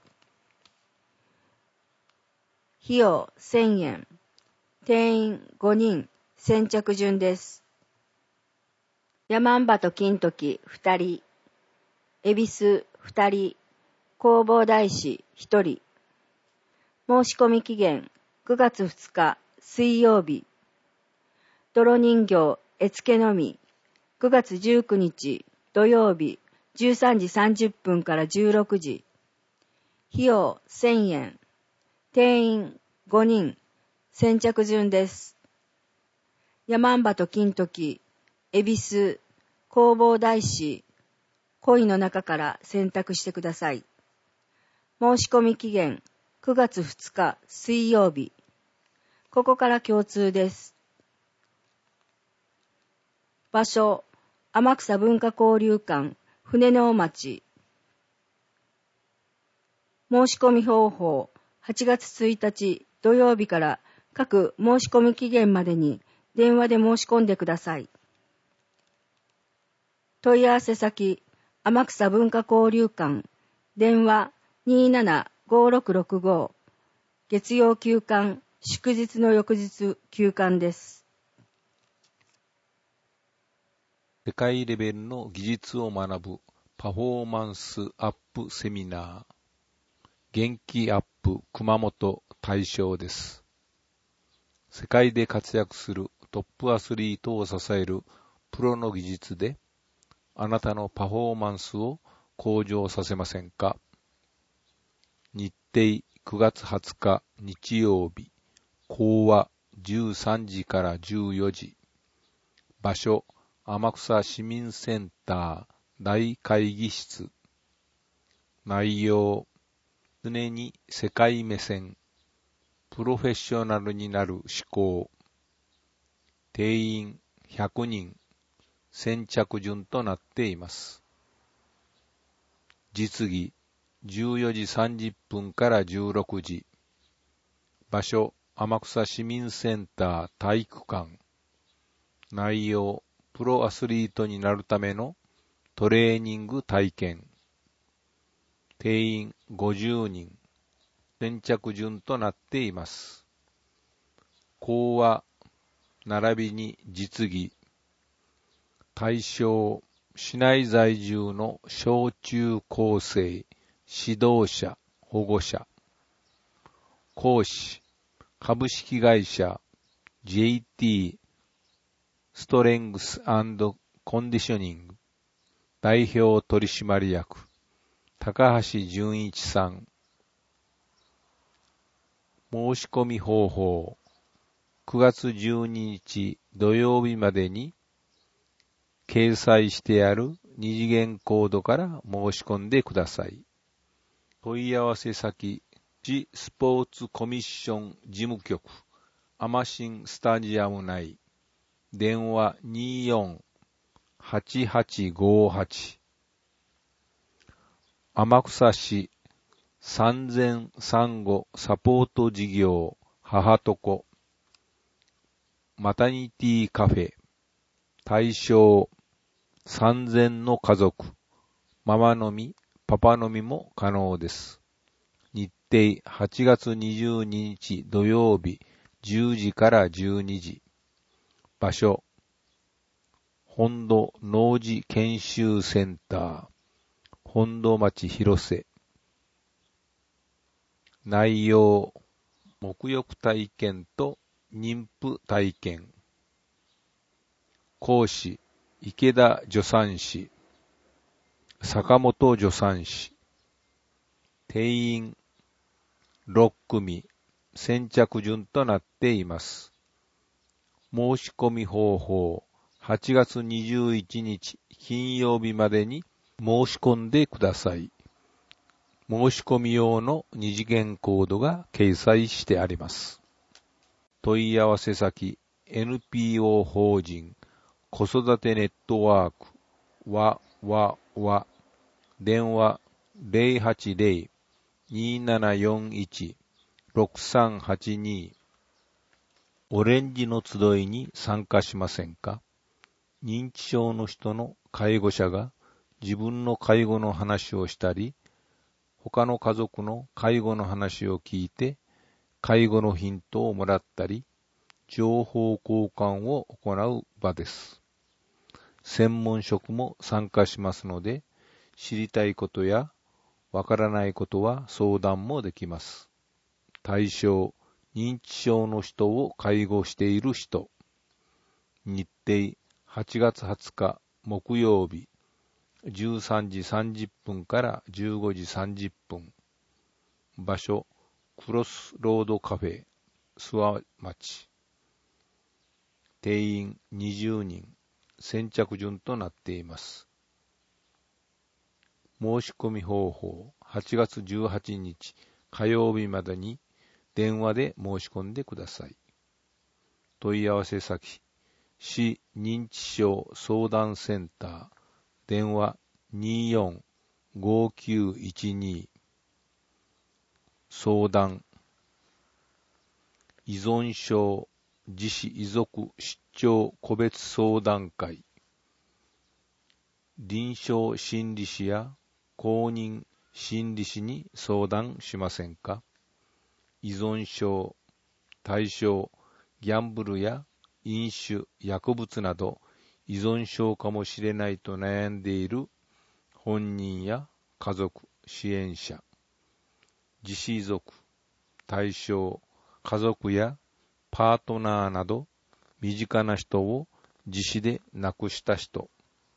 費用1000円。定員5人。先着順です。山姥と金時2人。恵比寿2人。弘法大師1人。申し込み期限9月2日水曜日。泥人形絵付けのみ9月19日土曜日13時30分から16時。費用1000円。定員5人。先着順です。山姥と金時、恵比寿、弘法大師、恋の中から選択してください。申し込み期限9月2日水曜日。ここから共通です。場所、天草文化交流館、船の町。申し込み方法、8月1日土曜日から各申し込み期限までに電話で申し込んでください。問い合わせ先、天草文化交流館、電話275665、月曜休館、祝日の翌日休館です。 世界レベルの技術を学ぶパフォーマンスアップセミナー、元気アップ熊本大賞です。世界で活躍するトップアスリートを支えるプロの技術で、あなたのパフォーマンスを向上させませんか？日程9月20日日曜日、講話13時から14時。場所、天草市民センター大会議室。内容、常に世界目線。プロフェッショナルになる思考。定員100人。先着順となっています。実技、14時30分から16時。場所、天草市民センター体育館。内容、プロアスリートになるためのトレーニング体験。定員50人。先着順となっています。講話、並びに実技。対象、市内在住の小中高生、指導者、保護者。講師、株式会社 JT ストレングス&コンディショニング代表取締役高橋純一さん。申し込み方法、9月12日土曜日までに掲載してある二次元コードから申し込んでください。問い合わせ先、市スポーツコミッション事務局、アマシンスタジアム内、電話24-8858。天草市産前産後サポート事業母と子マタニティカフェ対象産前の家族ママのみパパのみも可能です。日程8月22日土曜日10時から12時。場所本土農事研修センター本土町広瀬。内容、沐浴体験と妊婦体験。講師、池田助産師。 坂本助産師。定員6組、先着順となっています。申し込み方法、8月21日金曜日までに申し込んでください。申し込み用の二次元コードが掲載してあります。問い合わせ先、NPO 法人子育てネットワーク電話 080-2741-6382 オレンジの集いに参加しませんか？認知症の人の介護者が自分の介護の話をしたり、他の家族の介護の話を聞いて、介護のヒントをもらったり、情報交換を行う場です。専門職も参加しますので、知りたいことやわからないことは相談もできます。対象、認知症の人を介護している人。日程、8月20日木曜日、13時30分から15時30分。場所、クロスロードカフェ、諏訪町。定員20人、先着順となっています。申し込み方法、8月18日火曜日までに電話で申し込んでください。問い合わせ先、市認知症相談センター、電話24-5912。相談、依存症自死遺族出張個別相談会。臨床心理士や公認心理士に相談しませんか？依存症、対象、ギャンブルや飲酒、薬物など依存症かもしれないと悩んでいる本人や家族、支援者、自死遺族、対象、家族やパートナーなど身近な人を自死で亡くした人、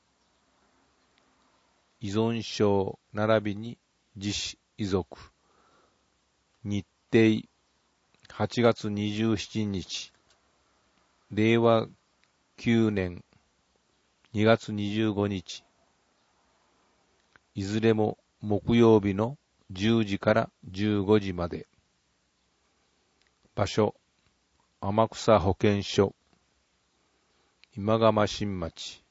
依存症並びに自死遺族。日程、8月27日令和9年2月25日いずれも木曜日の10時から15時まで。場所、天草保健所、今蒲新町。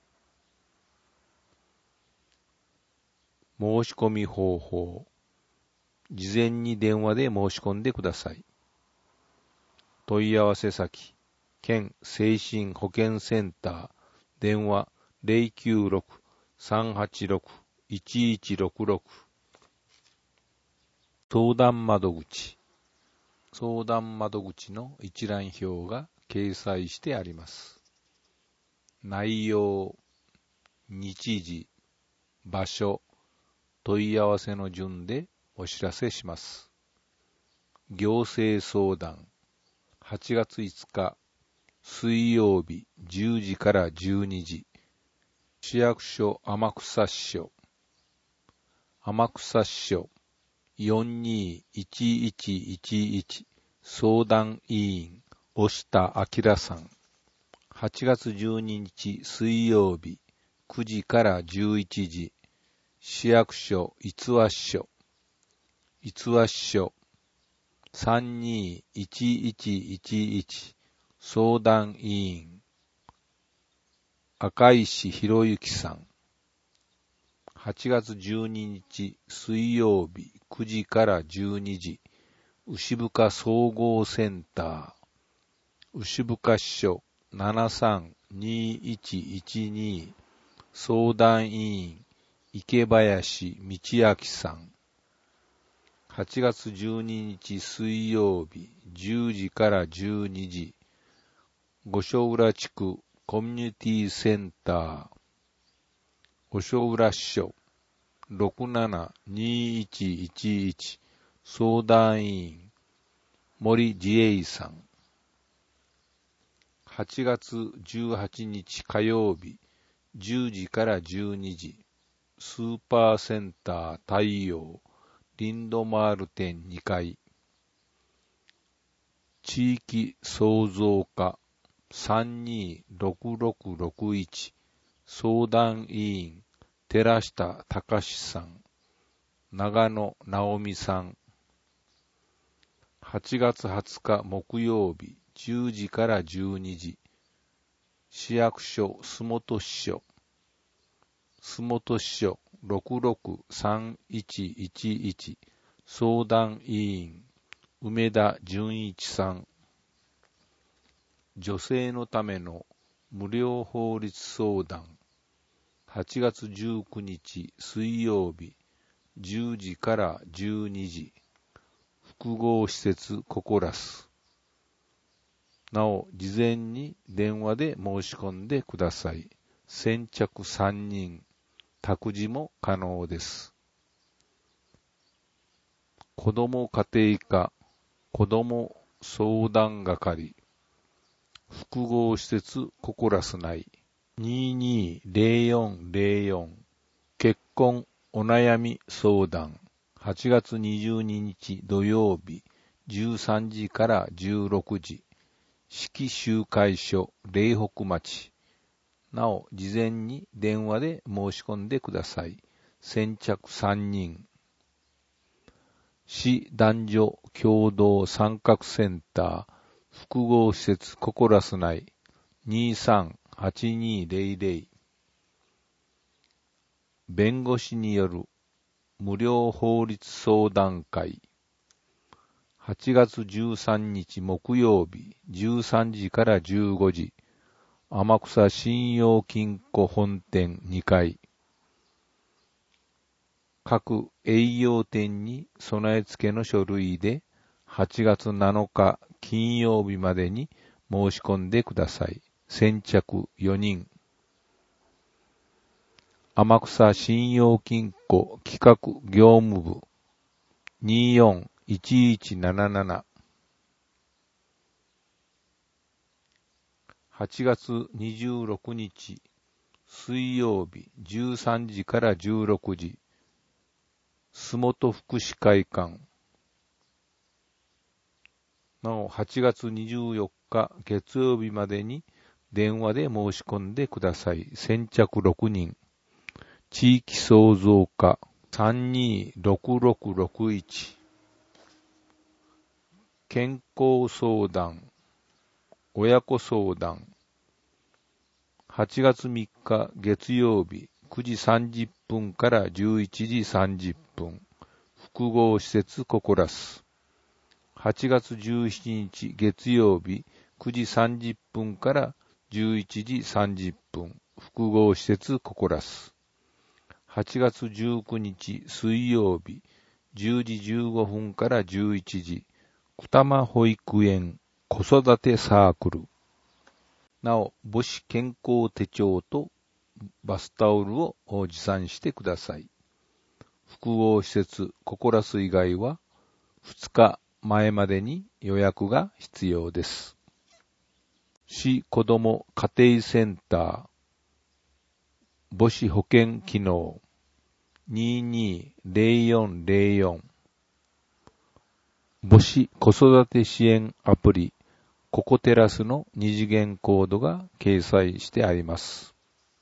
申し込み方法、事前に電話で申し込んでください。問い合わせ先、県精神保健センター、電話 096-386-1166。相談窓口。相談窓口の一覧表が掲載してあります。内容、日時、場所、問い合わせの順でお知らせします。行政相談、8月5日水曜日10時から12時。市役所天草支所、天草支所 421111 相談委員押田明さん。8月12日水曜日9時から11時。市役所逸話支所、逸話支所 321111 相談委員赤石博之さん。8月12日水曜日9時から12時。牛深総合センター、牛深支所732112相談委員池林道明さん。8月12日水曜日10時から12時。五所浦地区コミュニティセンター、五所浦支所672111相談委員森自衛さん。8月18日火曜日10時から12時。 スーパーセンター太陽リンドマール店2階、地域創造課 326661 相談委員寺下隆さん、長野直美さん。8月20日木曜日10時から12時、市役所洲本支所、洲本支所663111相談委員梅田純一さん。女性のための無料法律相談、8月19日水曜日10時から12時、複合施設ココラス。なお、事前に電話で申し込んでください。先着3人、託児も可能です。子ども家庭課、子ども相談係、複合施設ココラス内、220404、結婚お悩み相談、8月22日土曜日、13時から16時、四季集会所嶺北町。なお、事前に電話で申し込んでください。先着3人。市男女共同参画センター複合施設ココラス内 238200。弁護士による無料法律相談会。8月13日木曜日13時から15時、天草信用金庫本店2階。各営業店に備え付けの書類で8月7日金曜日までに申し込んでください。先着4人。天草信用金庫企画業務部241177。8月26日水曜日13時から16時、洲本福祉会館。なお、8月24日月曜日までに電話で申し込んでください。先着6人。地域創造課326661。健康相談、親子相談。8月3日月曜日9時30分から11時30分。複合施設ココラス。8月17日月曜日9時30分から11時30分。複合施設ココラス。8月19日水曜日10時15分から11時。二間保育園子育てサークル。なお、母子健康手帳とバスタオルを持参してください。複合施設ココラス以外は2日前までに予約が必要です。市子ども家庭センター母子保健機能220404。母子子育て支援アプリココテラスの二次元コードが掲載してあります。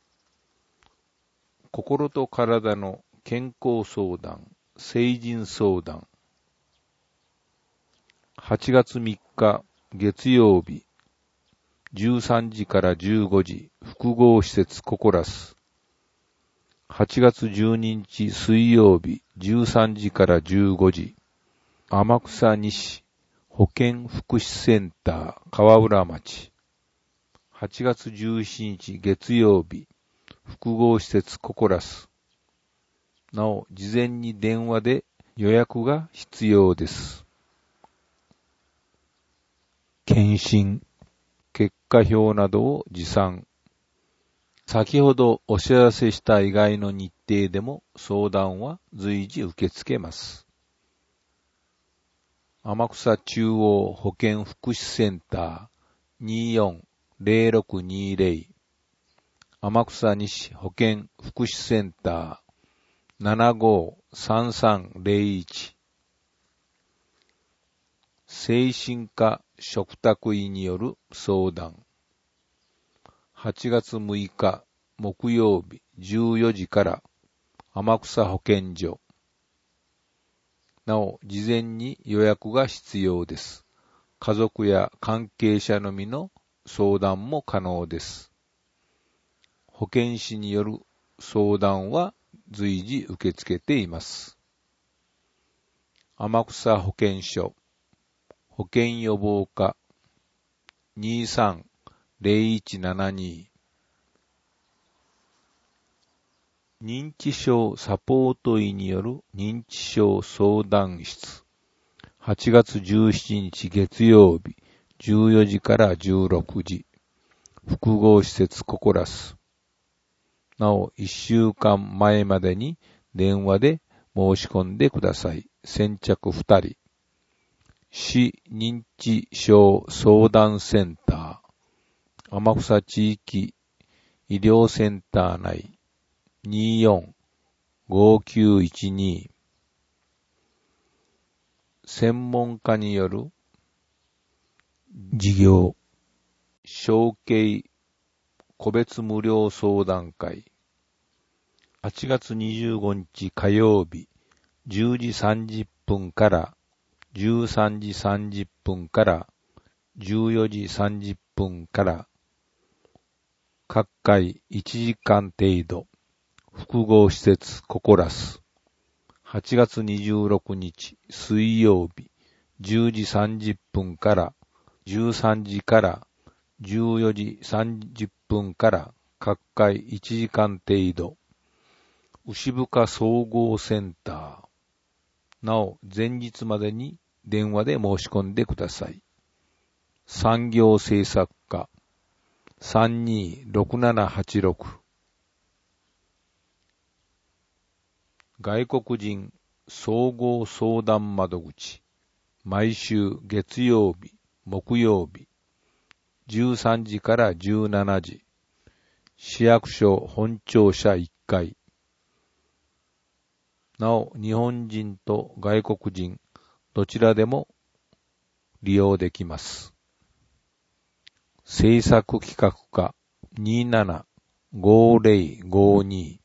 心と体の健康相談、成人相談。8月3日月曜日13時から15時、複合施設ココラス。8月12日水曜日13時から15時、天草西保健福祉センター川浦町。8月17日月曜日、複合施設ココラス。なお、事前に電話で予約が必要です。検診、結果表などを持参。先ほどお知らせした以外の日程でも相談は随時受け付けます。天草中央保健福祉センター240620。天草西保健福祉センタ 753301精神科嘱託医による相談。8月6日木曜日14時から天草保健所。なお、事前に予約が必要です。家族や関係者のみの相談も可能です。保健師による相談は随時受け付けています。天草保健所保健予防課 23-0172 認知症サポート医による認知症相談室。8月17日月曜日14時から16時複合施設ココラス。なお1週間前までに電話で申し込んでください。先着2人。市認知症相談センター天草地域医療センター内 24-5912 専門家による事業承継個別無料相談会。8月25日火曜日10時30分から13時30分から14時30分から各回1時間程度複合施設ココラス。8月26日水曜日10時30分から13時から14時30分から各回1時間程度牛深総合センター。なお前日までに電話で申し込んでください。産業政策課 326786 外国人総合相談窓口。毎週月曜日木曜日13時から17時市役所本庁舎1階。なお日本人と外国人どちらでも利用できます。制作企画課 275052